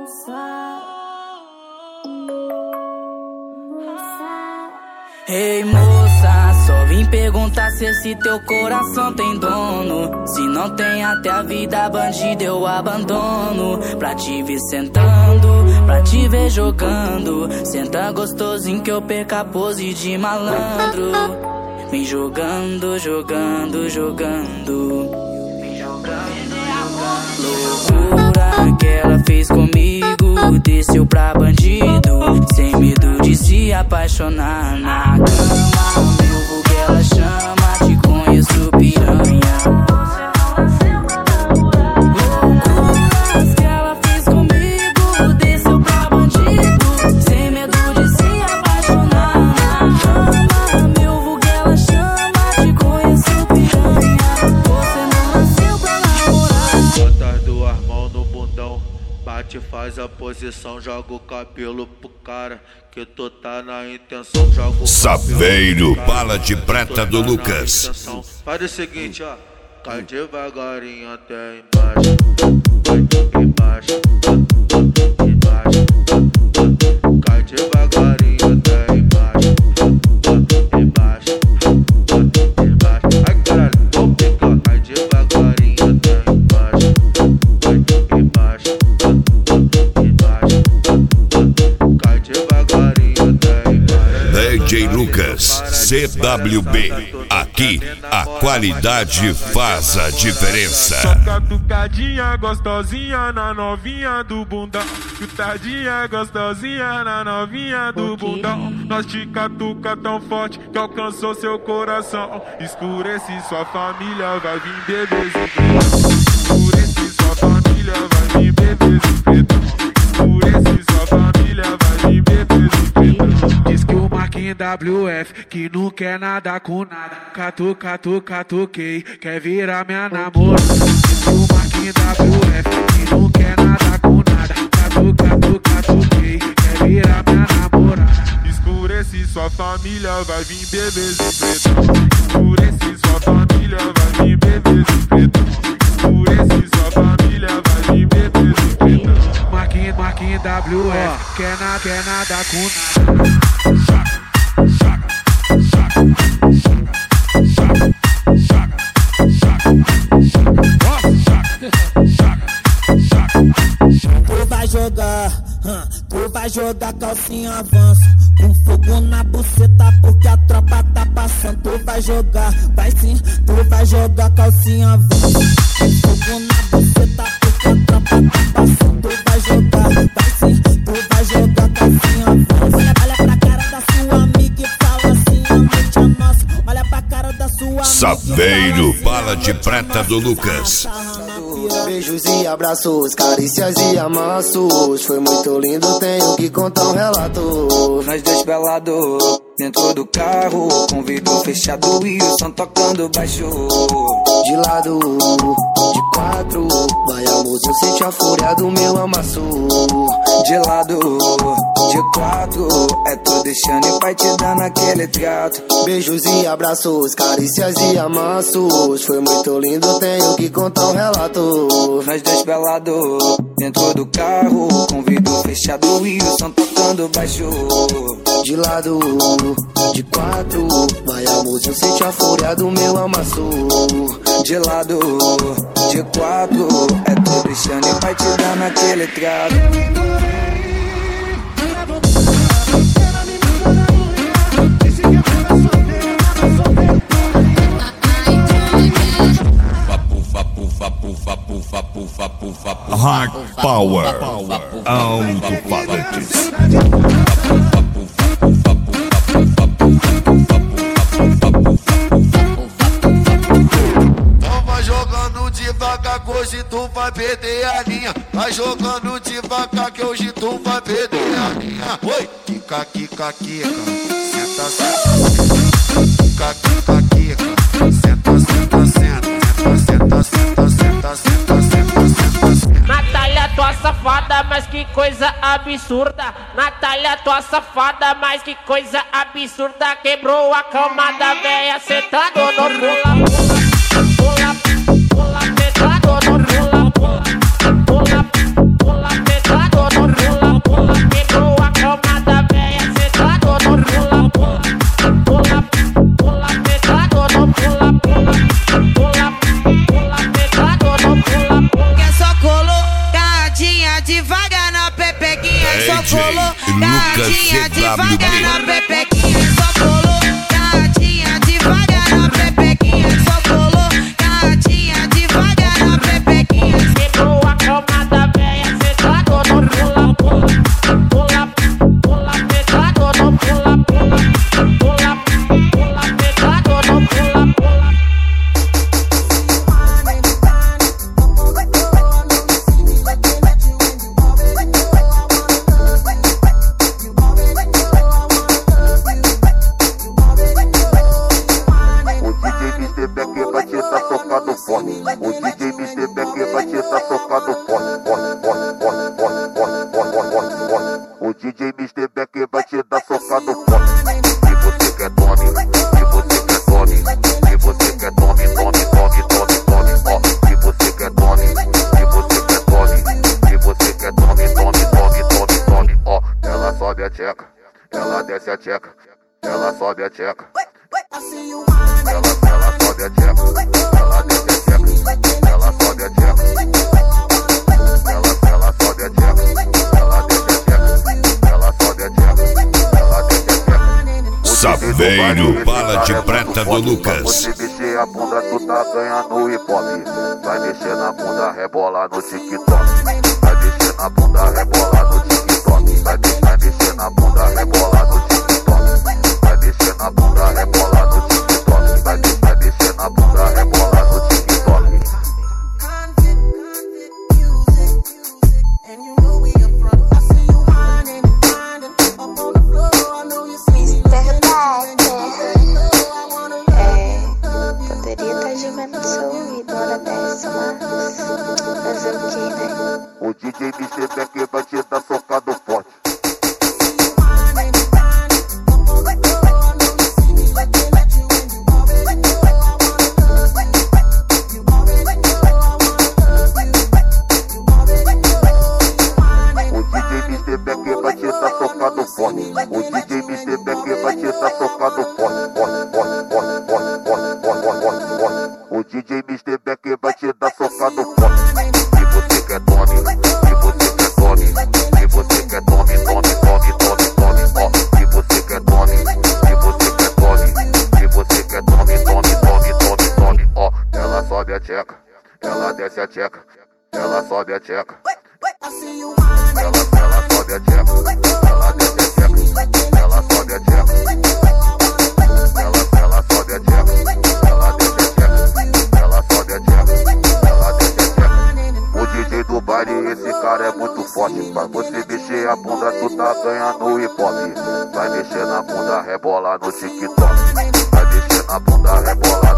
Ei moça, só vim perguntar se esse teu coração tem dono. Se não tem, até a vida bandida eu abandono. Pra te ver sentando, pra te ver jogando. Senta gostosinho que eu perca a pose de malandro. Vem jogando, jogando, jogando. Vem jogando, jogando. Loucura que ela fez comigo, desceu pra bandido, sem medo de se apaixonar na cama. Meu vulgo ela chama, te conheço piranha. Loucuras que ela fez comigo, desceu pra bandido, sem medo de se apaixonar na cama. Meu vulgo ela chama, te conheço piranha. Você não nasceu pra namorar. Bota as duas mãos no bundão, bate, faz a posição, joga o cabelo pro cara, que tu tá na intenção, joga o Saveiro, bala de prata do Lucas. Faz o seguinte, ó, cai devagarinho até embaixo, vai embaixo, embaixo, cai devagarinho até embaixo, embaixo, embaixo. Ai caralho, vamos pegar, cai devagarinho até embaixo, vai embaixo, embaixo, cai devagarinho até embaixo. DJ Lucas, CWB. Aqui a qualidade faz a diferença. Só catucadinha gostosinha na novinha do bundão. Chutadinha gostosinha na novinha do bundão. Nós te catuca tão forte que alcançou seu coração. Escurece sua família, vai vir bebês e pretão. Escurece sua família, vai vir bebês e pretão. Escurece sua família, vai vir bebês e pretão. Diz que o Marquinhos WF, que não quer nada com nada. Catuquei, quer virar minha namorada. Diz que o Marquinhos WF, que não quer nada com nada. Catuquei, quer virar minha namorada. Escurece sua família, vai vir bebês e pretão. Escurece sua família, vai vir bebês e pretão. Escurece sua família, vai vir bebês e pretão. Marquinhos WF, quer nada com nada. Tu vai jogar calcinha avanço, com fogo na buceta porque a tropa tá passando. Tu vai jogar, vai sim, tu vai jogar calcinha avanço, com fogo na buceta porque a tropa tá passando. Tu vai jogar, vai sim, tu vai jogar calcinha avanço. Olha pra cara da sua amiga e fala assim, a noite é nossa. Olha pra cara da sua amiga. Saveiro, bala de prata do Lucas. Beijos e abraços, carícias e amassos. Foi muito lindo, tenho que contar um relato. Nós dois pelados dentro do carro, com vidro fechado e o som tocando baixo. De lado, de quatro, vai amor, eu sente a fúria do meu amasso. De lado, de quatro, é tu deixando e vai te dando aquele trato. Beijos e abraços, carícias e amassos. Foi muito lindo, tenho que contar um relato. Nós dois pelados dentro do carro, com vidro fechado e o som tocando baixo. De lado, de quatro, vai amor, eu sente a fúria do meu amasso. De lado, de quatro, é tu deixando e vai te dando aquele trato. Hard Power, alto-falantes. Vai jogando devagar que hoje tu vai perder a linha. Vai jogando devagar que hoje tu vai perder a linha. Oi, quica, quica, quica, senta, senta. Quica, quica, quica, senta, senta, senta, senta, senta, senta, senta, senta, senta, senta. Natália, tua safada, mas que coisa absurda. Natália, tua safada, mas que coisa absurda. Quebrou a cama da véia, sentado no pula, pula, pula, pula, sentado no pula, pula, pula, pula, sentado no Lucas CWB. Na pepequinha, só colocadinha devagar na pepequinha, só colocadinha devagar na pepequinha. Quebrou a cama da véia, sentado no pula, pula, pula, pula, sentado no pula, pula, pula, pula, sentado no pula, pula. O DJ Mr. Beck vai te dar socado forte, forte, forte, forte, forte, forte, forte. O DJ Mr. Beck vai te dar socado forte. Se você quer tome, se você quer tome, se você quer tome, tome, tome, tome, tome, ó. Se você quer tome, se você quer tome, se você quer tome, tome, tome, tome, tome, ó. Ela sobe a tcheca, ela desce a tcheca, ela sobe a tcheca. Ela sobe a tcheca, ela desce a tcheca, ela sobe a tcheca, ela sobe a tcheca, ela desce a tcheca, ela sobe a tcheca, ela desce a tcheca. Saveiro, bala de prata do Lucas. Você mexer a bunda, tu tá ganhando hip hop. Vai mexer na bunda, rebola no TikTok. Vai mexer na bunda, rebola no TikTok. Vai mexer na bunda, rebola no TikTok. Vai mexer na bunda, rebola no TikTok. Vai mexer na bunda, rebola no TikTok. Poderia estar jogando seu ouvido hora dessa, mas fazer o que, né? O DJ Mr. Beck vai te dar socado forte. O DJ Mr. Beck vai te dar socado forte, forte, forte, forte, forte, forte, forte, forte, forte. O DJ Mr. Beck vai te dar socado forte. Se você quer tome, se você quer tome, se você quer tome, tome, tome, tome, tome, ó. Se você quer tome, se você quer tome, se você quer tome, tome, tome, tome, tome, ó. Ela sobe a tcheca, ela desce a tcheca, ela sobe a tcheca. Ela sobe a tcheca, ela desce a tcheca, ela sobe a tcheca, ela sobe a tcheca, ela desce a tcheca, ela sobe a tcheca, ela desce a tcheca. O DJ do baile, esse cara é muito forte. Pra você mexer a bunda, tu tá ganhando hip hop. Vai mexer na bunda, rebola no TikTok. Vai mexer na bunda, rebola